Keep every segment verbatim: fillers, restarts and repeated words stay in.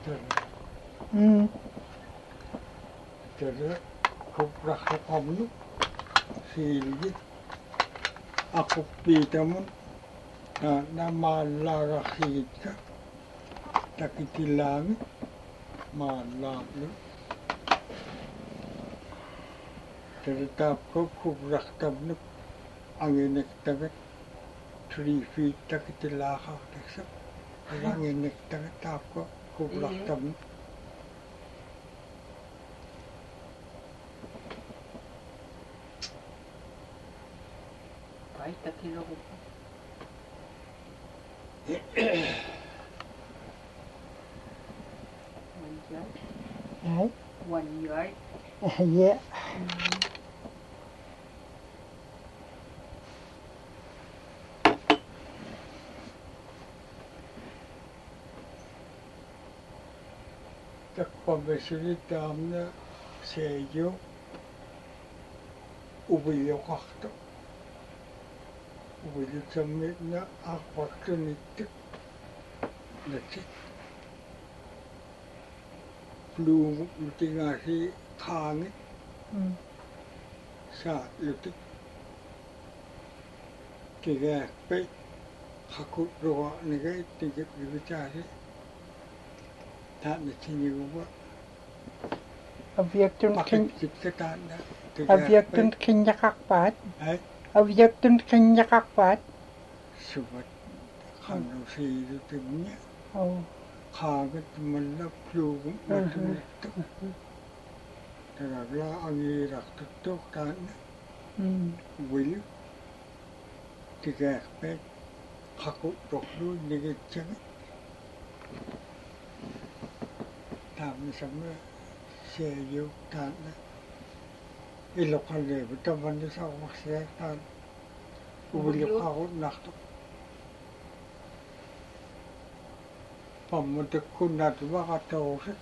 Mm. Tere kuprahta kamnu siilgi akuppiitamun namaallaaraksiitka takitilaami maallaarlu tere taapko kuprahtamnu anginektagat three feet takitilaaqartaksa anginektagat taapko kuprahtamnu Paita kilo ko. One yard. Right? One yard. Yeah. Takpamesuri taamna seejo ubiyoqartu ubiyutsammitna aaqpartunittuk natsit pluumu lutingaasi qaangit Mm. saatlutik kigaaqpi qaqutruaqnigai tikipivitaasi taanatsiniguva Objektun kin pakitsikka taanna objektun kinjakaqpaat. ai Objektun kinjakaqpaat. suvat qannusiilutimña Oh. qaagat malla pluugum matunittu taragla angiiraqtuttuq taanna Mm. wilu tigaaqpet qaquttoqlu nigitsaga taammisamma seeyu taanna iloqalleevu tamannisaqorsiaq taan uvilluqaqutnartuq pammutakkunnatuvaqatorusik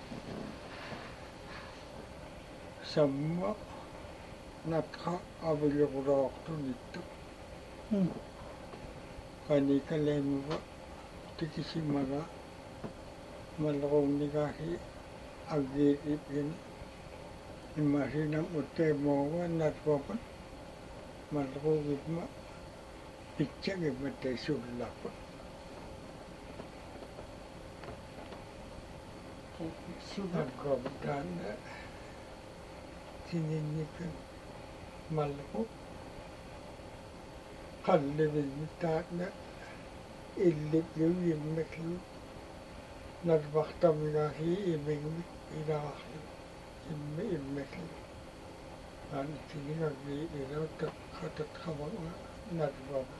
samma natqa avilluqulaortunittuq Mm. qanikaleemuva tikisimaga malruunnigaasi aggiiqipgini immasinam utteemooga natwapat malruugipma pitchagimmatai sullappa Sugar. aggovtaanna sininnikan malru qallivimmitaanna illiqluyimmaklu narvaqtamigaasi imingmik ilaaqlu immi immaklu aantinigaggi ilauttak qatatqamaga narvama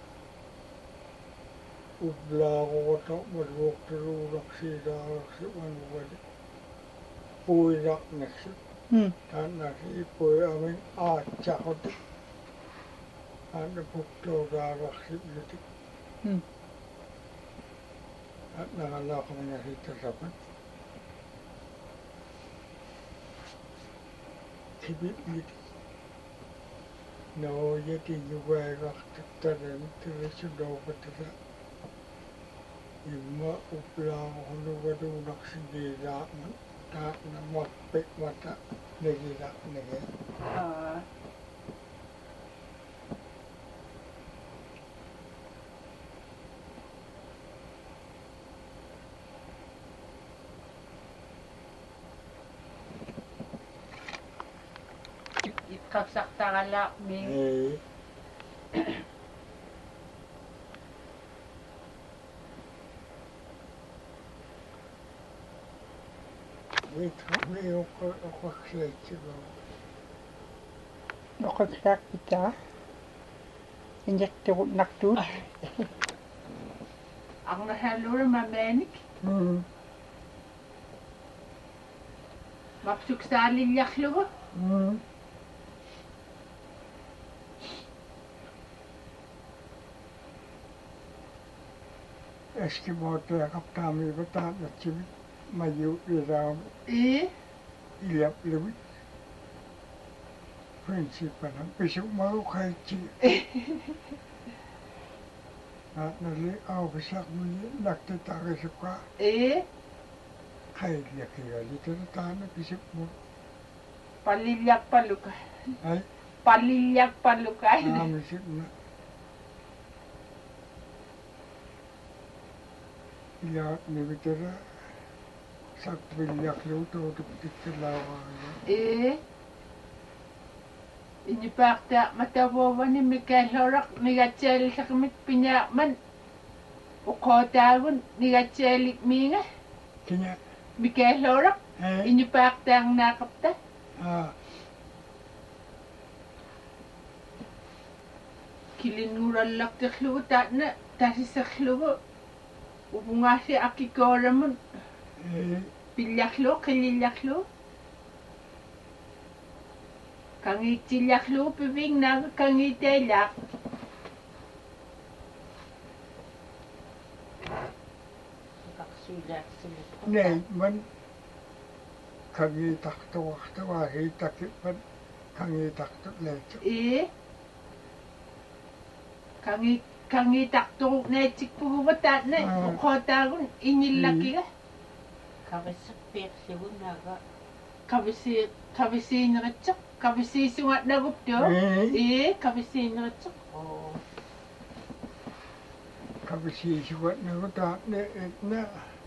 ublaaquuta malluuqtiruulaqsiilaaqsi manuvali puilaqnaksu Mm. taannaki ippuyamin aatsaqutik aanna puktuuraaraqsiplutik Mm. aannaaqalaaqamanasittasapan kibitlitik nooyati yugaagaqtattaran tirisudoopatasa imma uplaaqunugaluunaqsigiilaaqman taanna mappik mata negilaqnege Ah. Itkaqsaqtaqala mi ei vitqami uqaqsiitsigu Noqaklaaqpitaa. Injektirunnartuut. aqnahalluura mamaanik Mm. mapsuksaalillarlugu Mm. eskimootuaqaptaamiiva taannatsimi maju ilaami ee ilapluvi principalem pisumaruqaitsi aanali auqisaqmuni naktitaarisuqa ee Khailiakia litataana pisipmu. Palilyak paluka. Ai Palilyak paluka. aamisipna. Ja nimitera sakvillak luutuutuktikkelaawaaya. Eh. Inipakta matavovani mikelhorak nigatseelisakmik pinyaakman. Uqotaagun nigatseelik miinga. Kinya Mikelhorak ai inipaktaang naaqapta. aa Kilinurallaqtirlugu taatna tasisserlugu upungaasi akikooramun ee pillarlu qillillarlu kangiitsillarlu pivingnaaga kangiiteellaaq nei man kangiitartuartavaa hiitakippan kangiitartuleetu. ee kangi kangiitarturuq neetsikpuguva taatna Aa. uqootaagun iñillakiga Kavisserpiirlugunaaga kavisi kavisiineritsoq kavisiisugatnaguptuo Ee. ee kavisiineritsoq oo Kavisiisugatnagu taatne etna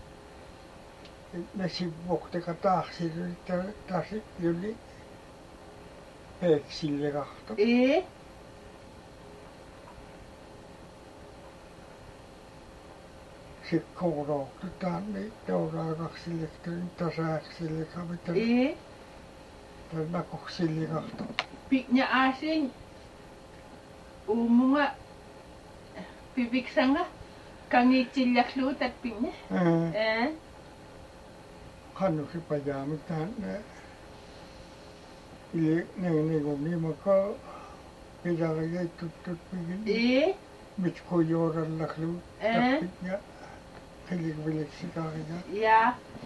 etna sivvuqtiqataarsiluli tasilluli peeksilleqartu. ee Sikkuuruortu taanni tauraaqarsilliqtun tasaaqsilliqamitan ee tanaqorsilliqartu. Piknya asin umunga pipiksanga kangiitsillarlu tat piknya Aa ee qannusipajaamik taanne ile negnegumimaka pilarigaituttutpigin ee mitkujuurallarlu Aa. tappitnya qiligviliksikaariga. ya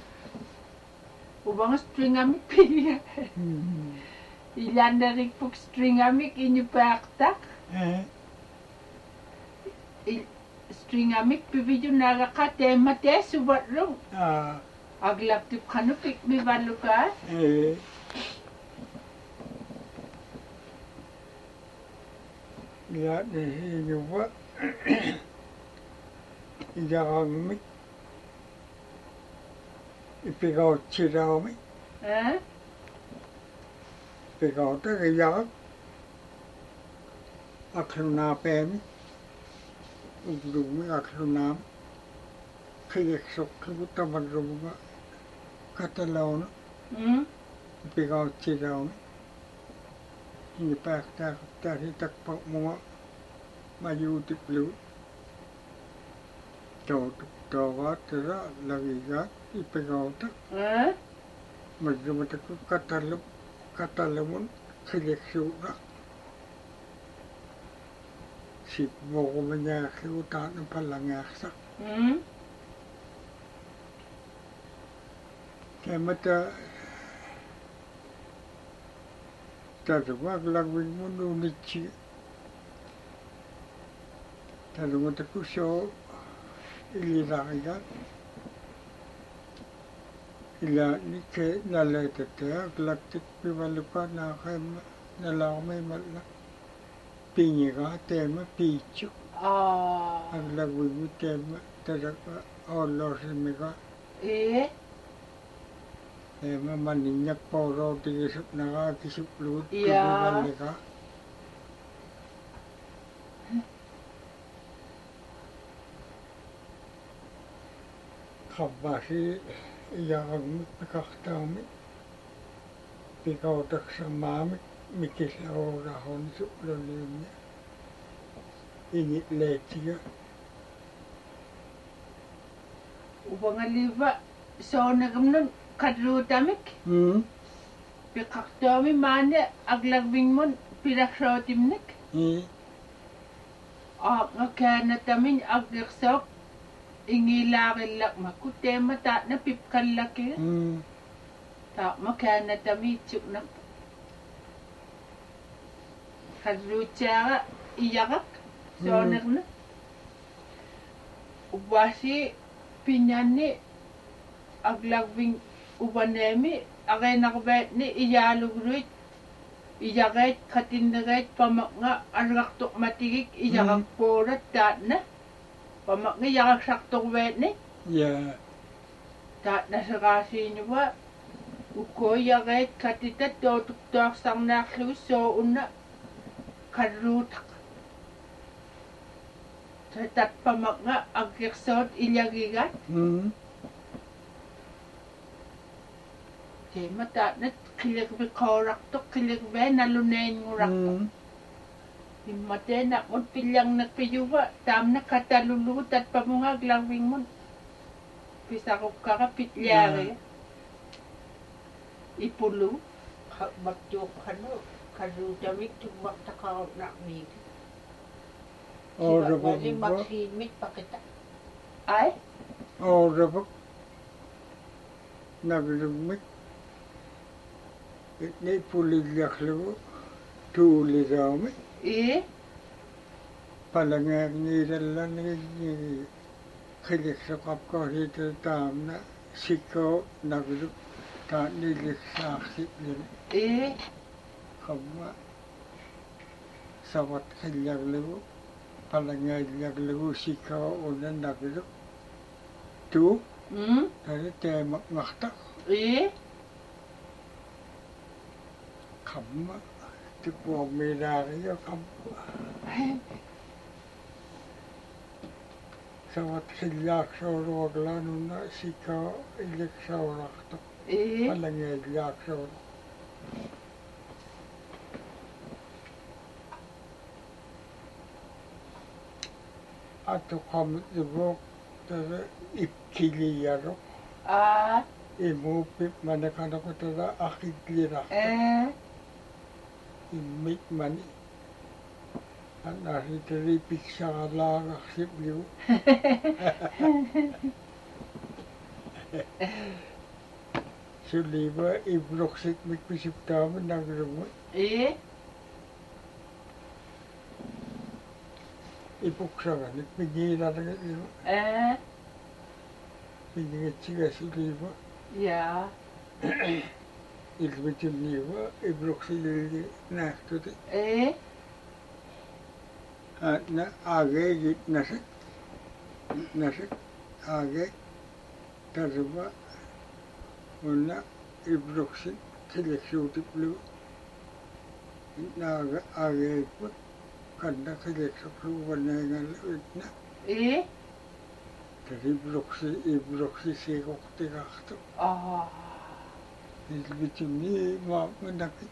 ubanga stringamik pilya Hmm. ilandarik puk stringamik inyupaaqtaq Ee stringamik pivijunaagaqa teemmatee suvatlung aa aglaptip qanupik mivalluka ee ja nehiinuva ijarangmik ipigautsiraumi ee pigauterijarak aklunaapeemi ugluumi aklunaam qiliksoqqigu tamarrumuga katalauna mm ipigautsiraumi inipaaqtaaqattaasi takpaqmuga majuutiplu tautuk taugaatira lagigaat ipigauta ee marjumataku katalum katalamun qiliksuuqa sipmoqumañaaqsigu taana pallangaaqsaq mm temata tarumak lagwingmununitsi tarumataku so iliraqiga ila nike nalaitatea glaktik pivaluka naaqaima nalaaqmaimalla pinyiga teema piitsu aa aglagwingu teema taraka ollorsimiga ee teema maninyak porotigisuk naga kisupluut Iya. kubivalliga qabbasi iyaqagmik piqartaami piqautaksammaamik mikillaruurahuni su'luliimni iñi'leetiga ubangaliva soonagumnun kadruutamik hmm piqartuami maane aglagvingmun pilaksootimnik i aaqakaanatamin aggersoq ingilaaqillaqmakku teema taatna pipkallaki hmm taaqma kaanatami itsuknaq kadruutsaaga iyaqak soonagna ubasi pinyanni aglagving upaneemi aqeenarvaatni iyaalugluit iyaqeet qatinnereet pamaqnga allartormatigik iyaqarpuulat taatna pamaqnga iyaqaksartorvaatni ja taatna seraasiinuva ukkoiyaqeet qatitat tootuktuarsarnaarlugu soo unna kalluutaq tatat pamaqnga aggersoot ilyagigat mm teema taatnat qilirviqoorartoq qilirvaa naluneengurartoq mm immateenaqmut pillarnerpiyuva taamna qatalullugu tatpamungaak larvingmun pisarukkara pitliaariga ipulu Magtuqanu kalutamik tumaktakaunakmig. Ora Wali ba magsimit pa kita. ay ora ba naglumik itni puliglaklugu tuuliraami ee palangak niilallanigi qiliksoqapkoorita taamna sikko nagluk taaniliksaaqsitlini ee qamma sawat qillaglugu palangaallagligu sikko una nagluk tuu mm tari teemaq maqta ee qamma tupuamilaariyo qamma sawat qillaaqsooruaqlaanuna sikko iliksooraqto ee palangaallaaqsoor atuqamutluguuq tara ikkiliyaro aa imuupip manaqanaqu tara aqitliraq ee immik mani anarritari piksaqalaaqarsipligu suliva ibluqsikmik pisuptaama naglugu ee ipuksaganik pigiilaragaligu ee pigigatsiga suliva yaa ilmitulliva ibluqsililli naaqtuti ee na ageegit nasak nasak ageeg tarva una ibluqsil qiliksuutiplugu naaga ageegput kanna qiliksuqlugu vaneegalla itna ee tari ibluqsi ibluqsi siiqoqtiqaqtu aa ilmitulli maaqmanaqit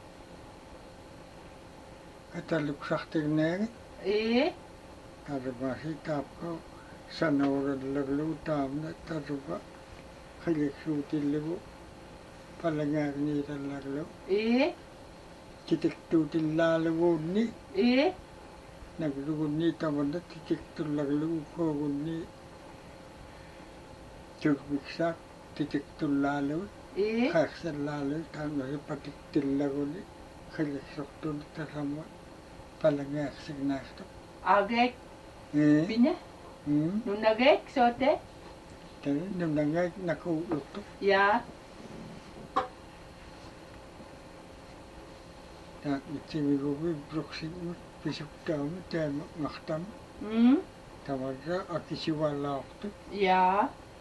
kataluqsartigneegit ee tarvasi taapko sanoorallaglugu taamna tarva qiliksuutillugu palangaagnirallaglugu ee titiktuutillaaluguunni ee naglugunni tamanna titiktullaglugu koogunni turmiksaaq titiktullaalugu ee qaaqsallaalugu taamnasi patiktillaguni qiliksuqtuni tarama palangaaqsignaaqtu ageek ee pine mm nunageek soote tani nunangaak nakuuluktu yaa taatmitsimigugu ibluqsigmut pisuptaama teema maqtam mm tamarra akisiwalaaqtu yaa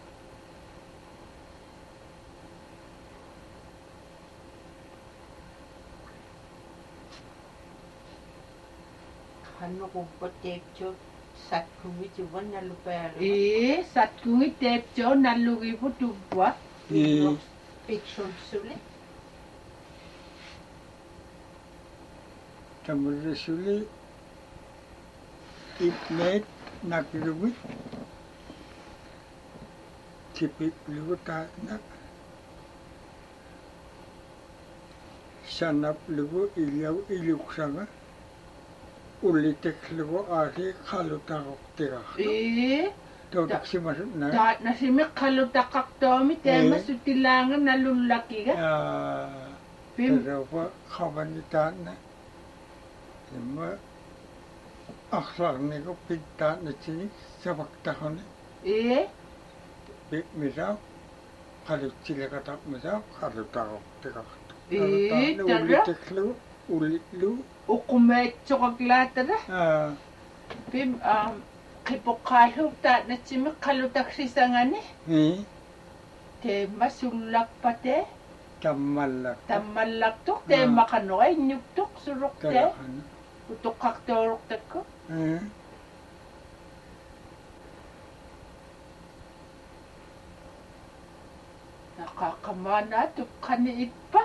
Kanu kupatekcho satkumituvan nalupaari. ee satkungi teepcho nallugipu tupwa ee Piksun suli. tamarra suli ipneet naklugit tipiplugu taatnak sanaplugu ilyaw iluqsanga uliteklugu aasi qalutaqoqtiqaq ee tootiksimasutna taatna simi qalutaqaqtoomi teema Ee. sutilaanga nalullakiga pim tarawa qabani taatna imma aqsarnigu pik taatna chinik sabaktaqani ee pik misaw qalitsile katapmasa qarrutaroqtiqart Ee, tara. ullitiklu ullitlu uqumaitsoqaklaatara aa pim um qipoqqaallup taatnatsimi qalutaksisangani i te masullakpate tammallak tammallaqtuq te maqanoqainnuktuq suruqte talahan utoqqartuuruqtakku aa naqaqqamaana tuqqani ippa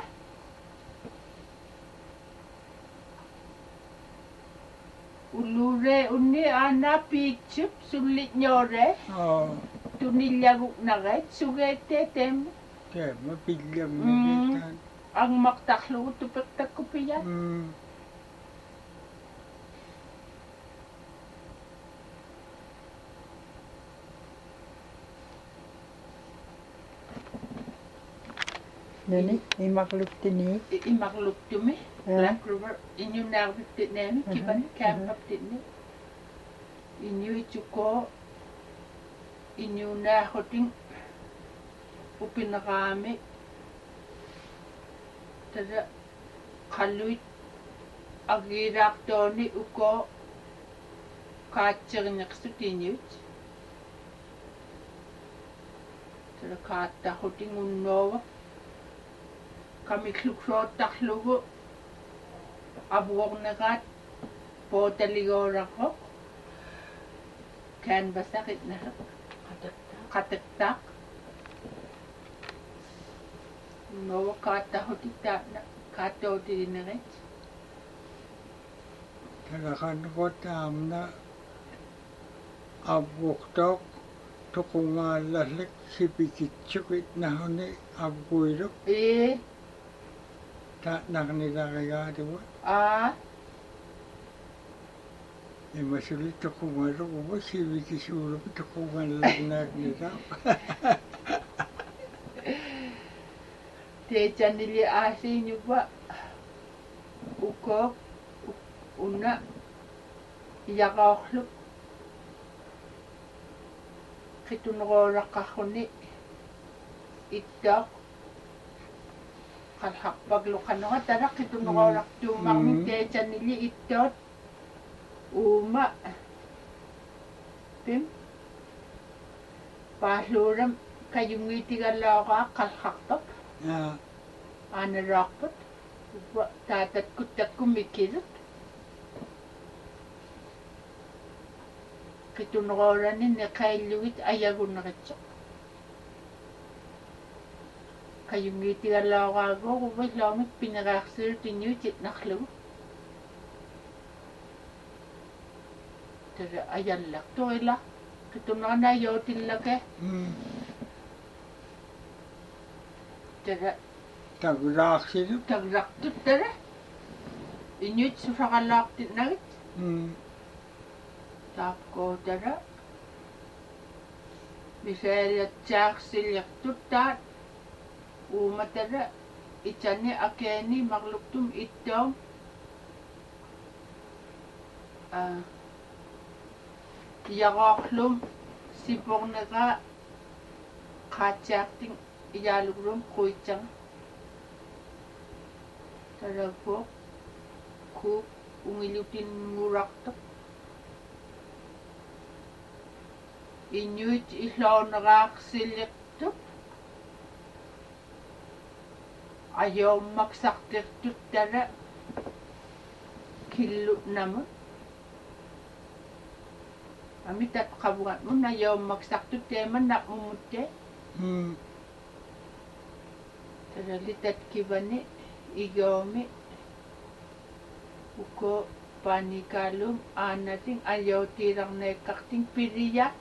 ulure unni aana piitsup sullitñoore aa tunillaguqnaqait sugeete tem teema pillammi Mm. kitaan angmaqtarlugu tupiqtakkupiya mm Nani imakluptini. imaqluktumi Ja. Black River iñunarvittineemi kipan Mhm, kaampaptinni iñuitsuko iñunaahutin upineraami tada qalluit agiiraartooni uko kaatserineqsut iñuit tada kaattahutin unnoova kamikluksootarlugu avuorneqaat pootaligooraqoq canvasaqitnaqaq qateqtaaq unnoova kaattahutik taatna kaattootiinerit talakanqutaamna avvuqtoq tuqungaallallik sipikitsukit nahuni avguiruq ee taatnaqnilarigaatiwa aa imasuli tuqungaruq uva sipikisuurup tuqungallagnaaqnita teechanili aasiiñupa ukook una iyaqaorluk qitunerooraqarruni ittaaq qalhaqpagluqanoqa tara qitunerooraqtuumarmi Mm. teechanili ittoot uuma pim paalluuram kayungiitigallaoqaa qalhaqpaq aa aanaraarpat uppa taatatkuttakkumikirut qituneroorani neqaillugit ayaguneritsoq kayungiitigallaoqaaguo uvillaumik pinerearsilut iñuititnarlugu tere ayallaqtuila qitunerana yootillake mm tere taglaaqsilup tagraqtut tere iñuit susaqallaartitnagit mm taapkoo tere misaaliatsaarsilliqtut taat uuma tere itani akeeni maqluktum ittoom ah yaqaarlum siporneqa qaatsiartin iyaalugrum quitsang taragpo ku ungilutin nguraqtaq iñuit illooneqaaqsilliqtup ayoommaksartirtut tara killu'namut amitat qavugat mun ayoommaksartut teemannaqmumutte mm taralitat kivani igoomi uko panikaalum aanatin ayootiirarneeqqartin piriyat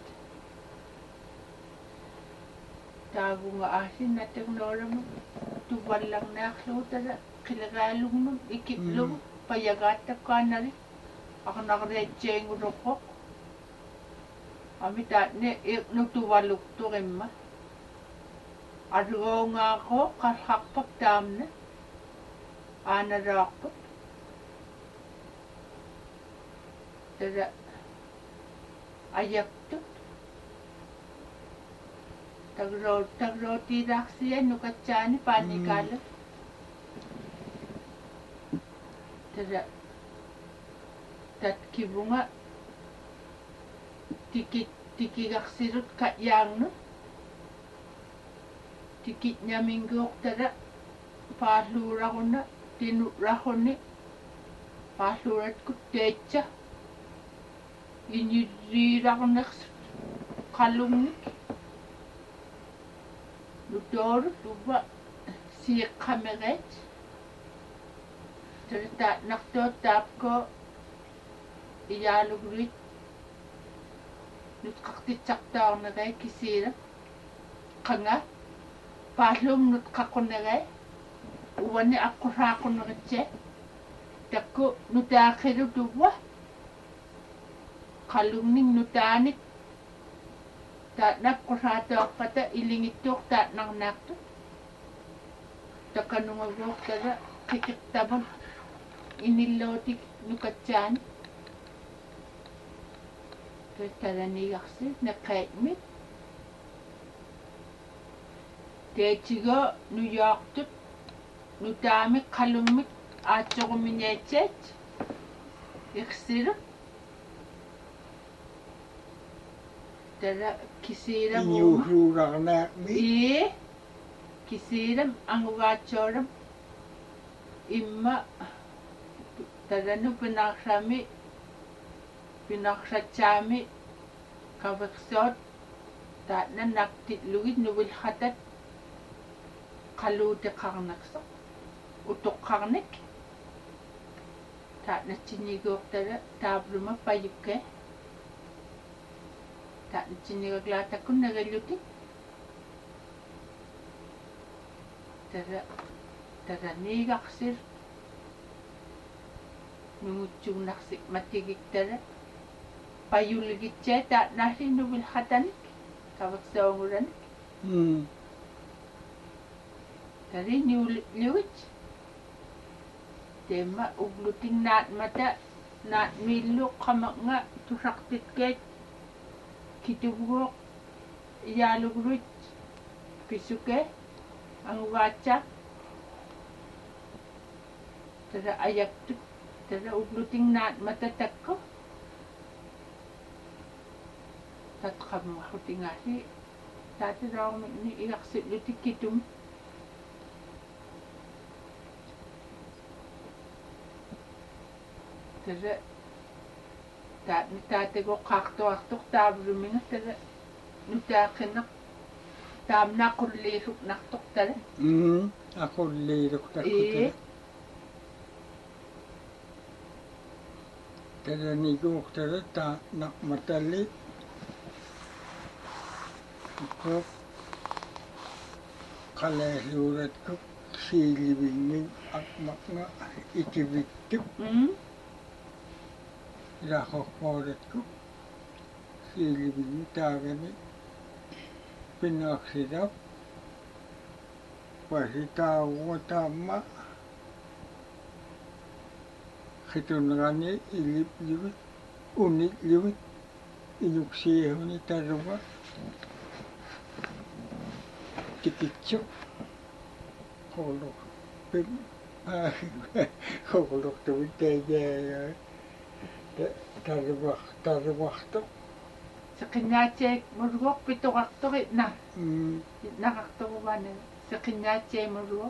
taagunga aasin naternoolamu tuvallarnaarlugu tala qileqaalugnum ikiplugu payagaattakkaanari aqnaqreetseengulorqoq amitaatne iqnutuvalukturimma argoongaaqo qarhaqpak taamna aanaraarput tara ayaktut Tagro tagro tiraksi nukachani panikala. Tada tat kibunga tiki tiki gaksirut kat yang no. Tiki nyamingok tada pahlura kona tinu rahone pahlurat kutecha ini rahone kalung Ludor tuba si kameret terta nakto tap ko iyalugrit nut kakti chakta na gay kisira kanga pahlum nut kakon na gay uwane ako rakon na gache tako nutakhiru tuba kalungning nutanit ta nakkurata kata ilingitok ta nang nakto ta kanungagok tara kikiktabon inilotik nukachan tara nigaksi na kaitmit techigo New York tut nutami kalumit achoguminyechet iksira tara kisira mo Inyuhura na mi. e kisiram angugachoram imma taranu pinaksami pinaksachami kawaksot ta na naktit luit nubil khatat kalute karnakso utok karnek ta na chinigok tara tabruma payuke ta na chinigok lata kun nagalutik tara tara nigaksir nungutsung naksik matigik tara payuligitche ta nasi nubil khatanik kawaksaonguran Hmm. tari niulit tema ugluting nat mata nat miluk kamak nga tusaktit ket kitubuk iyalugruit pisuke ang wacha tara ayak tuk tara ugluting nat mata takko tat kam hutingasi tati raw ni iaksit lutik kitum tara tat ni tate ko kakto aktok tabruminga tara nutakinak tam na kullisuk naktok tara Hmm. Ako lirok ta ko eh tara ni ko tara ta nak matali. Ko kala lurat ko silibing ak makna itibitip hmm rahok morat ko silibing tagani pinaksidap pasitaw ko tama kitunangani ilip liwit unit liwit inuksiyaw ni taruma tikitso kolok pim kolok tuwid tayo tarumah tarumah to sa kinyache murgok pitokaktok na hmm nakaktok ba na sa kinyache murgok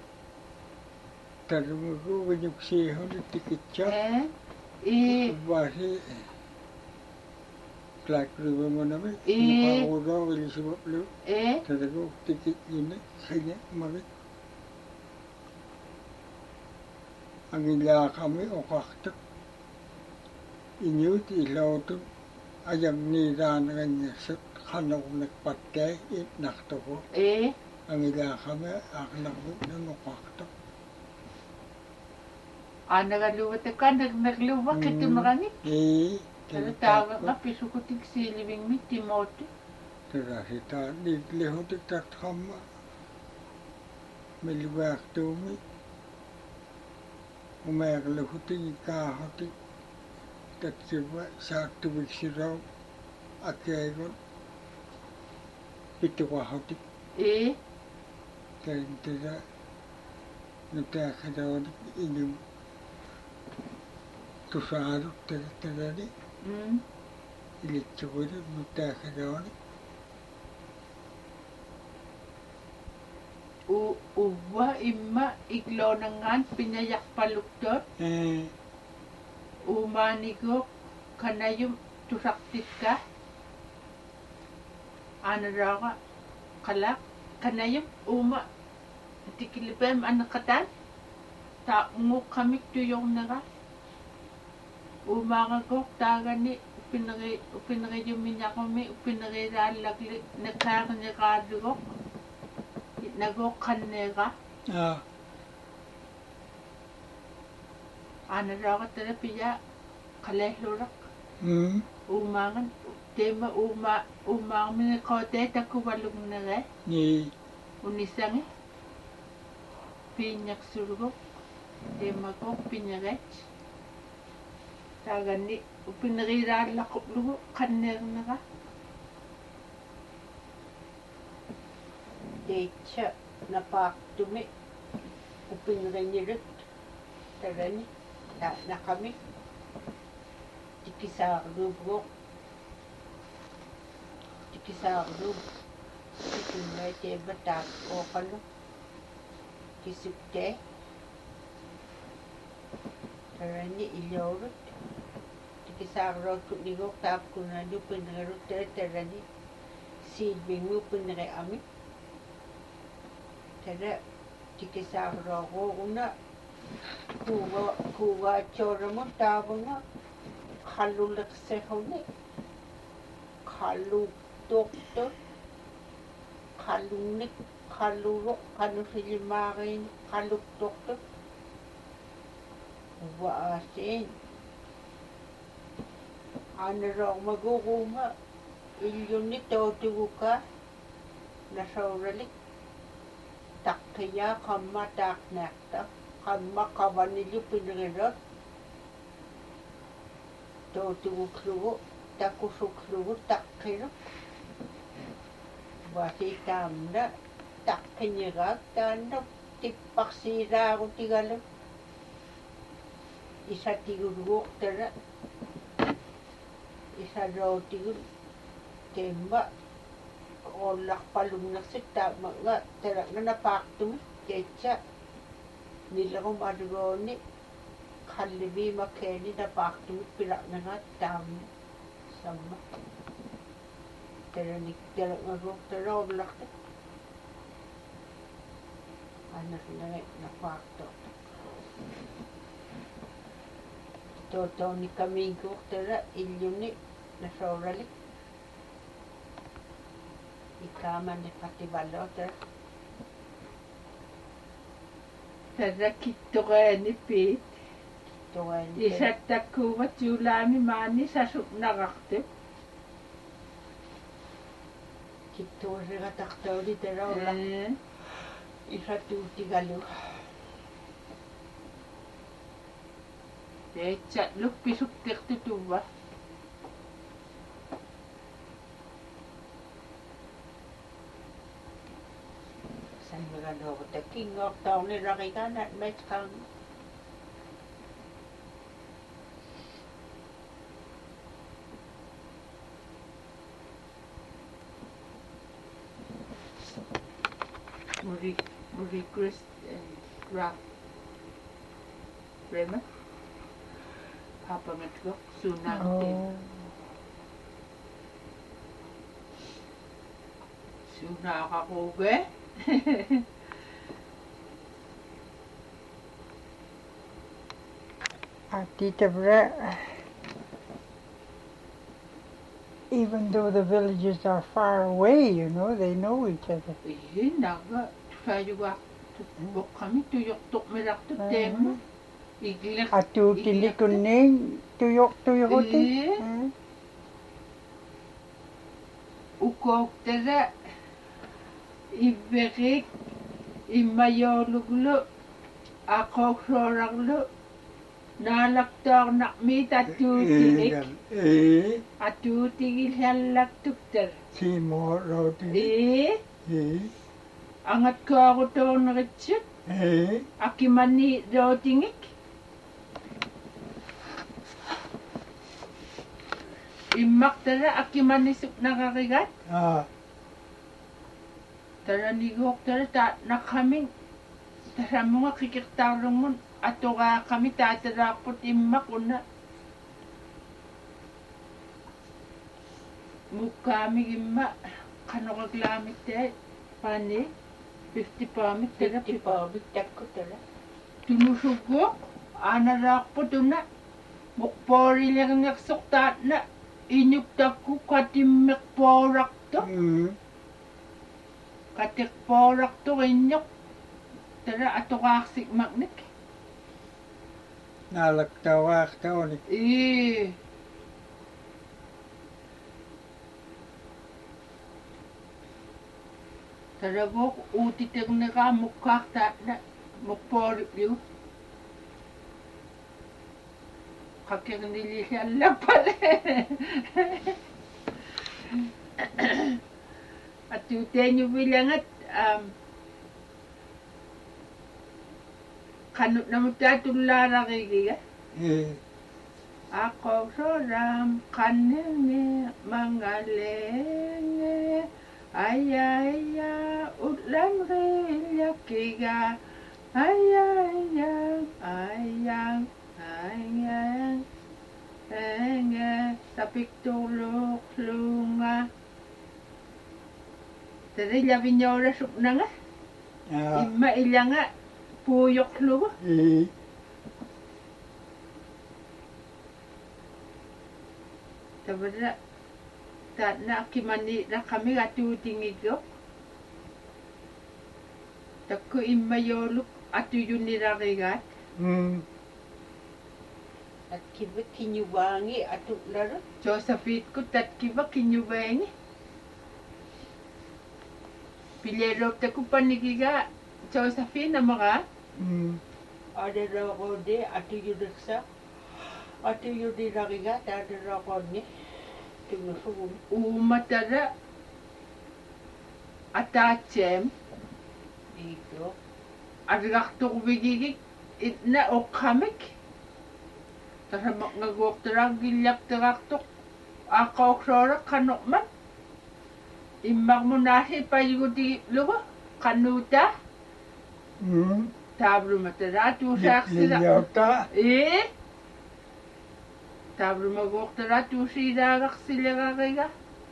tarumah ko inuksiyaw ni tikitso eh eh basi Clark River mo namin. Eh. Nakakuro, Elizabeth Blue. eh Talaga, tikit yun eh. Kanya, mabit. Ang ila kami, o kaktak. Inyut, ilaw to. Ayang nila na kanya sa kanaw nagpatay, it nakto ko. eh Ang ila kami, aknak mo na o kaktak. ah nagaluwat ka nag nagluwat kitum rani Eh, tara tawa nga pisukutik silibing mi Timothy Tara kita, niliho tiktak kama. Miliwak tumi. Umayaglahuting ikahatik. Tatsiba sa tubig siraw. At kayagon. pituqahutik ee taintira nutaaqalauni inum tusaalu tatarani mm ilitsugulu nutaaqalauni u uwa imma iglonangan pinayaqpaluktot eh umaanigo kanayum tusaqtikka anaraga qalaq kanayum uma tikilipem anaqatan ta nguqamik tuyongnaga umagago tagani upinagi upinagi yuminyaqumi upinagi raalagli nakaarniqaalugo nago qannega ah anaraga terapiya qalehlurak mm umangan tema uma umamine qote takuvalungnere ni unisangi pinyak surgo tema ko pinyaget tagani upinrira laqlugo qannernaga Deitsa napaktumi upinrinirut tarani na nakami tikisarlubgo tikisarlub tikunay tebatak o kalo kisukte tarani ilyorut tikisarlub kunigok tap kunadu pinrut tarani silbingu pinre ami tara tikisarlub una kuwa kuwa choramo tabanga khalulak sehone khalu dokto khalunik khaluro kanusilimarin khaluk dokto wa asin anarong maguguma ilyunit totuka nasauralik takya kamma taknakta kamma kavanilyu pinirot totuklugo takusuklugo takkiro wasikamna takkinyagak tanda tippaksirago tigalo isa tigurgo tara isa rotigul temba olak palumnaksik tama nga tara nga napaktumi ketsa nilagom adugoni kallibi makeni napaktumi pilak na nga tama sama tara nik tara nga rok tara olak ta anak na nga napakto toto ni kamigo tara ilyuni nasoralik ikaman ni patibalo tara tara kittoqaani piit tuwan isattakkuuvat juulaami maani sasupnaqartu kittuusega tartooli tara ola ee isatuutigalu teetsa luppisukkertu tuva sanmegano takingortaorni raqikana metqan muri muri Chris and Ralph Rema Papa Metro Sunang din Oh. Sunang ako be Tita Brett, even though the villages are far away, you know, they know each other. eh naga fayuga bok kami tuyok tok merak tu tema iglek Atu tili kuning, tuyok tuyok uti. Eh. Hmm. ukok tere iberik imayoluglu akok soraglu Naalaktaarnaq miit atuutigik Ee, atuutigillallaktuktar Timo Roti. ee Ee, angatkaarutoorneritsut ee, akimani rootingik immaktara akimani suknaqarigat ah, taraniguuqtara taatnaqhamin tarammunga qikirtaarlungun atoraaqami taataraarput immaq una mukkaamik imma qanoqaklaamittaat paani fifty paamik tara Fifty paamik takkutala. tunusugguuq aanaraarput una muqpoorilernersoq taatna inuktakku qatimmeqpooraqtu mm, qateqpooraqtu innuq tara atoraarsikmak maknik nalagtawaaqtaonik. ee taraguuq uutiterneraa mukkaartaatna muqpooripliu qakernilillallapale atuuteenuvilangat um qanut namuttaa tullaararigiga Ee, aqosoram qannenge mangalenge ayaya utlamrilyakiga ayaya ayang ayang enge tapiktuluklunga Tadilla viñora suknanga ah, imma ilanga puuyoklugu ee, tabara taatna akimani rakami atuutingiggo takku imma yooluk atuyunirarigaat mm, At kiba kinyuwangi atutlara. Josephitku tatkiva kinyuvengi pileroptaku panigiga Josephine amaga mm, Ada raqode atuyudaksa. Atuyudirariga tada raqodni. Tunusugum. uumatara ataacem Ito. argaqtorvigigik itna oqqamik taramaq ngaguuqtaragillaqtaraqtoq aqaoqsooraq qanorman immarmunaahi payugutigiplugu qanuuta mm, taablumatara tuusaarsila Liliota. ee taablumaguuqtara tuusiiraaqarsilerariga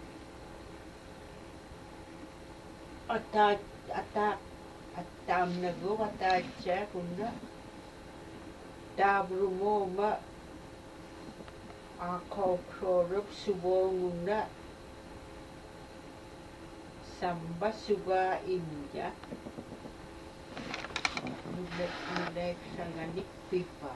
Ata ata atam nagu atacha kunna. Tabrumo ma akoksorop subonguna. Samba suga imja. Nulek nulek sanganik pipa.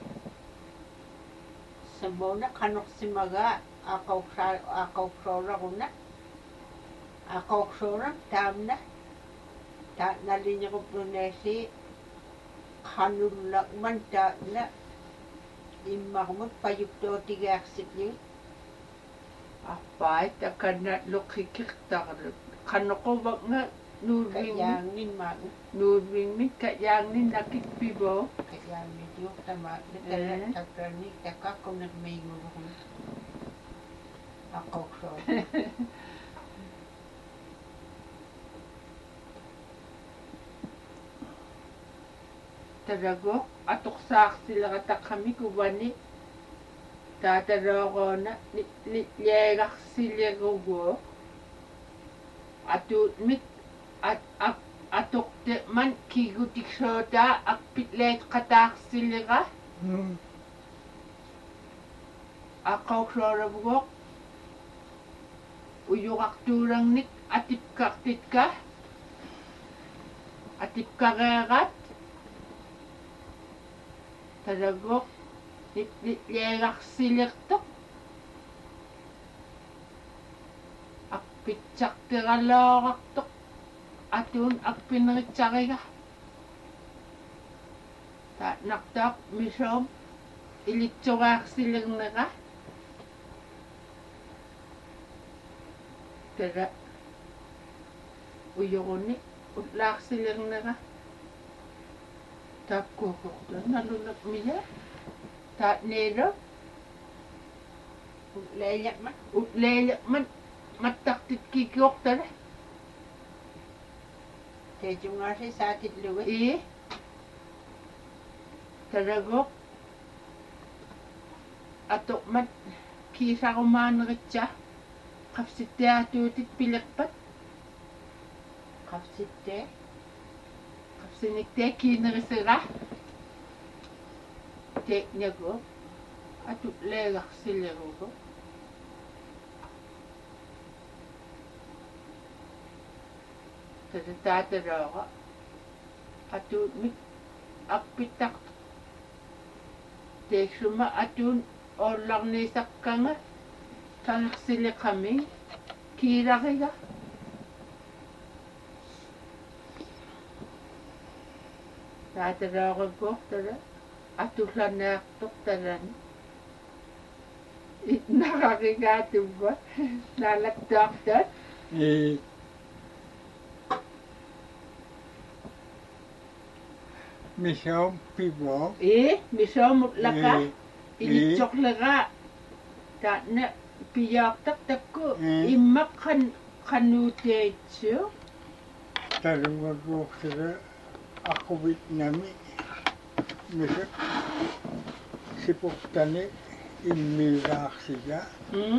Samona kanok simaga akaksor akaksora kuna. Akaksora tamna. Ta nalinya ko pronesi kanulak man ta na immarmut payukto tigaaksit appai takana luqikirtarlut qanoquvaq nga nuurving kayangnin mak nuurvingmik kayangnin nakikpivo kayangnin yung tama Eh. natala takrani takakunak may ngulukun akaksora. tarago atuqsaarsileratakami kuvani taataroogona liagarsileruguo atuutmik at ak atuqte man kigutiksoota akpitleet qataarsilera mm, aqauksoravugoq uyuqartuurangnik atipkartitka atipkareerat taragoq liagarsilertoq akpitsartiraloorartoq atuun akpineritsariga taatnartaaq misoom илитсораарсилернера тара уйоруни уллаарсилернера таккуукорла налунак мия таанеро Leilaqmat уллаалермат маттартит кикиортала teejungaasi saatitlugu и тараго атомат кисарумаанеритса qafsittiaatuutit pilerpat qafsitte qafsiniktea kiinerisera te'nago atulleegarsilerugo tatataataraara atuutmik arpittaq teeksuma atuun oollarniisakkanga tangersileqami kiilariga taataraaruggoortala atullanneartoq talani itnararigaatugga naalaktaartaat i misom pivo ee misoomutlaqa Ee. ilitsorleraa taanna piyaartaq takku Ee. immaqqan qanuuteitsu tarungaruursera aquvit nami misa sipuktani immiiraarsija mm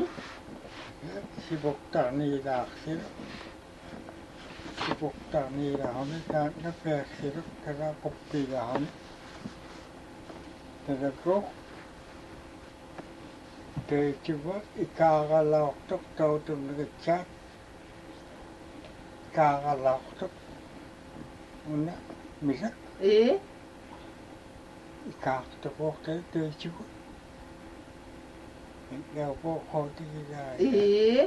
sipuktarniilaarsira sipuktarniilahoni taanna peaksiru tara quppilahoni tarako teitiva ikaaralaortoq tautunneritsaat ikaaralaortoq unna misa ee ikaartoqortee teitiva Gaupo hotigigaa ee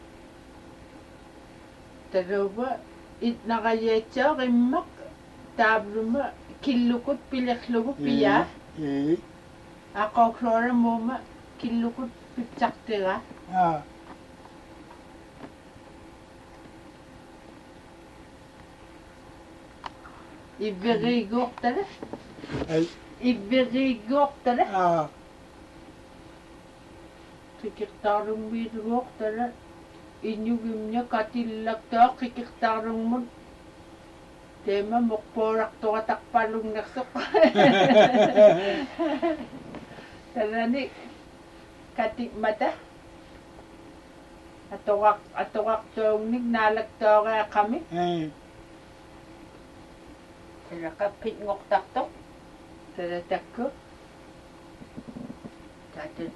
taruva itnaqayeetsaaq immaq taabluma killukut pilerlugu piyaa ee aqoqloora muuma killukut pitsartira ah ivveriiguortala ai ivveriiguortala ah qikirtaarummiiluguortala inyugimña katillaktaa qikirtaarummun teema moqpoorartorataqpallunnersoq talani katikmata atoqaq atoqartuugnik naalaktaoriaqami ai talaqappitngortartoq talatakku tatat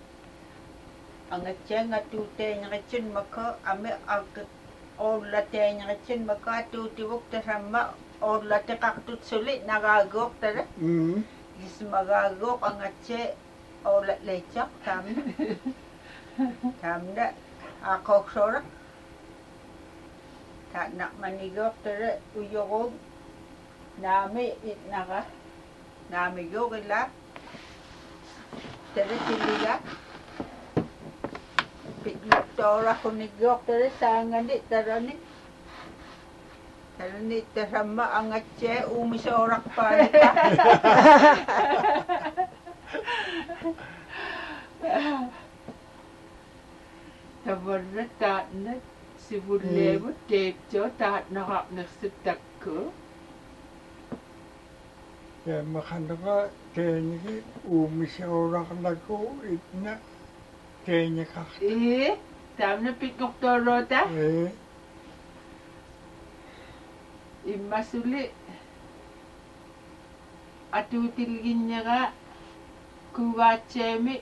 angatsaangattuuteeneritsun makka ame aq oollateeneritsun makka atuutivuk tasamma oollateqartut suli naraaguortala mm ismagaaguoq angatsaa oolatleitsaq taamna taamna aqoqsoora taanaqmanigoortala uyoruum naami itnaqa naamiguugilla talatiliga pitnaqtoora huniggoortala taangani tarani tarani tasamma angatsaa uumisooraqpaaniqa tavarra taatna sivulleevu teepsoo taatnaqarnersuttakku ja makhandaqa teenigi uumisooraqlaku itna teenikaq ee taamna pitngortooroota ee immasuli atuutilginñaga kuugaatseemi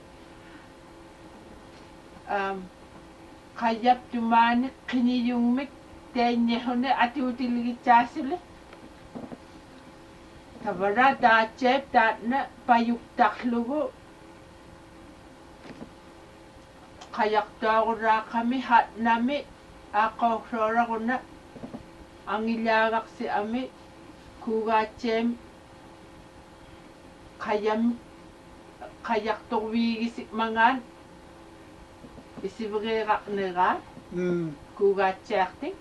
um qayyaptumaani qiniyungmik teeññehune atuutilgitsaasuli tavara taatseep taatna payuktarlugu qayaqtooruraaqami hatnami aqoqsooraquna angillaaqarsi ami kuugaatseem qayam qajartorviigisik mangaan isiveriqarneraa mm kuugaatsiartik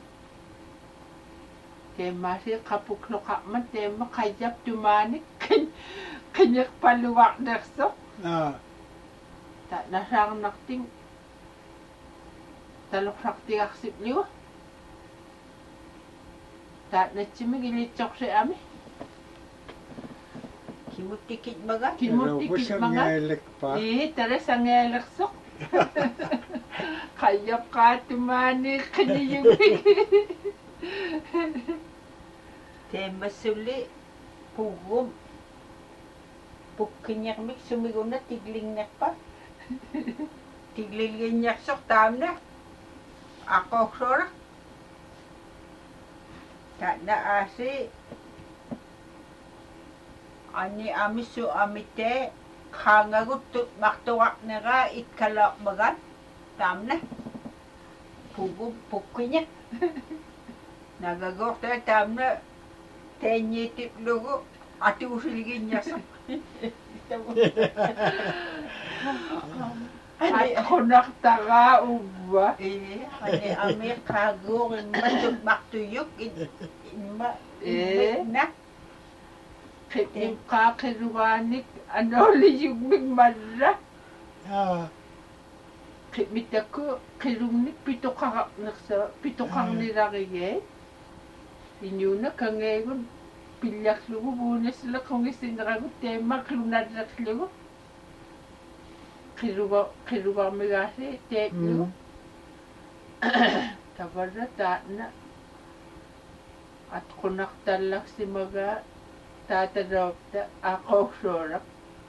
teemmaasi qapukloqarmat teemma qayyap tumaanik qinyiqpalluarnersoq ah ta nasaarnarting talorrartigarsiplugu ta natsimik ilitsorsiami Kimuttikit maga. kimuttikit mangaan ngelik pa ii tarasangeelersoq qayyap qaatumaani qiniyumik Teemmassulli puggum pukkinniarmik sumiguna tiglingnerpa. Tiglilginnersoq taamna aqoqsoora. Taana aasi ani amissu amitte qaangagut martuaqnera ikkalaaqmagan taamna puggum pukkinniq nagagorta taamna teññiitiplugu atiusilginnersoq. atqunartaraa uvva Ee, ani ami qaaguur immatut martuyuk imma Ee. na qitniqqaa qirugaanik anooliyugmik marra ah qitmitakku qirugnik pituqaraqnersa pituqarnirarigee inyuna kangeegun pillarlugu puunaslequngisineragut teemmarlunallerlugu qiruga qirugarmigaasi teeplugu tavarra taatna atqunartallaksimagaa taataloopta aqoqsooraq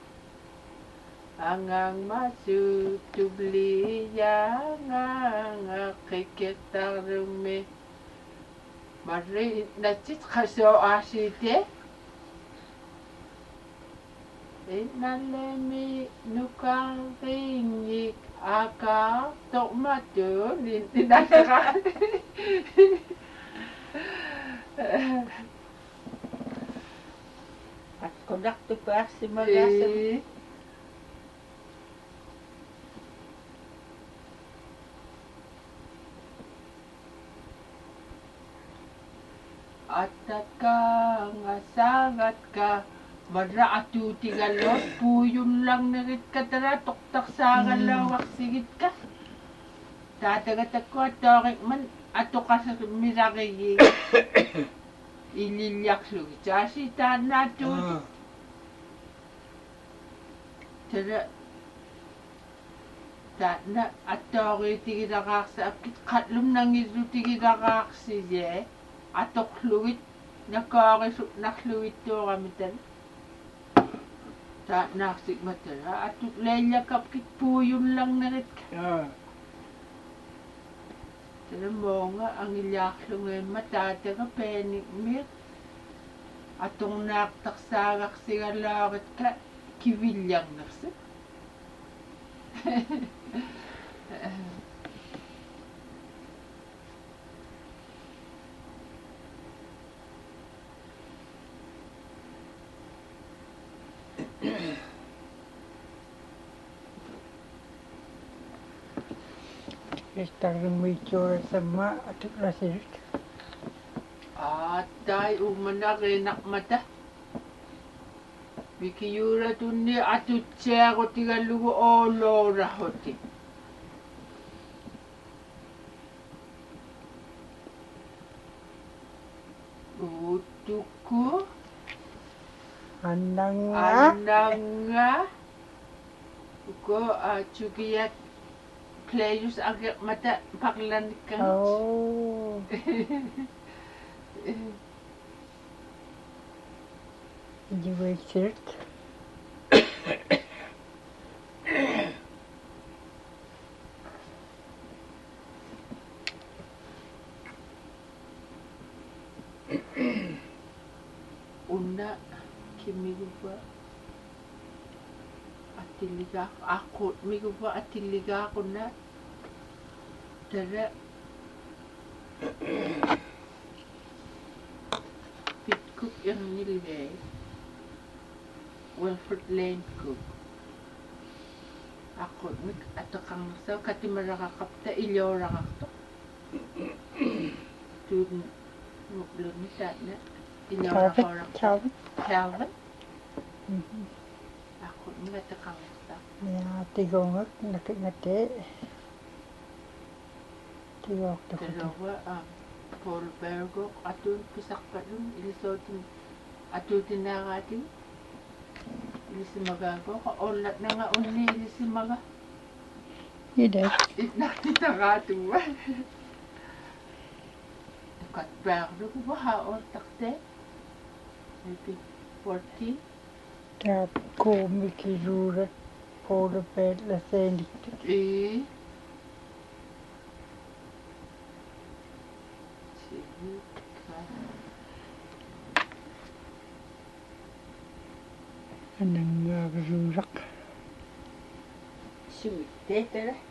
angaangmasu tubliyaanga qikkittarlummi marri natsit qasoo aasiite innallemi nukaringik akaa to'matu ninatera atqunartupaarsimagaasa atatka ngasangat ka marra atuutigalloot puuyun lang narit ka tara toktaksaagalawaksigit ka tatagatakko atoorik man atoqasmirarigi ililliaqlugi taasi taannaatuuti ah tara taanna attooriitigilaqaarsa akkit qatlum nangillutigilaaqaarsiye atoqlugit nakaarisut narlugittuuramitan taannaarsikmatara atut leillakapkit puuyullarneritka ah tara moonga angilliarlungeemma taataka peenikmiq atornaartarsaaqarsigalaaриtka kivillarnersit Istarmiichora sama atuklasirut. Aattai ummanaqinaqmata Vikiyura tunni atutseaqutigallugu ooloorahoti Utukku Andanga. Annanga Uko achukiyat Playus agak mata paklankan Oh. Jiwaitsirt. Una kimiguba atiliga ako miguba atiliga ako na tara Pitkuk yang nilai Wilfred Lane Cook Aku mik atakangsa katimalakakapta ilyoraqarto. Tuun nubluni taatna ilyoraqoraq. Calvin. Calvin. Mhm. Aku mik atakangsa. Ja, tigongak nakingate. Tigok to. Dalawa um Paul Bergo atun pisakpadun ilisotun atutinaratin. Ilisimaga ko kaulat na nga unni ilisimaga. Ida. Nakitangatu. Kat berdo ko ba haon takte? Maybe forty. Der komikilure på det bättre sen. Eh. Anang rurak. Syute, det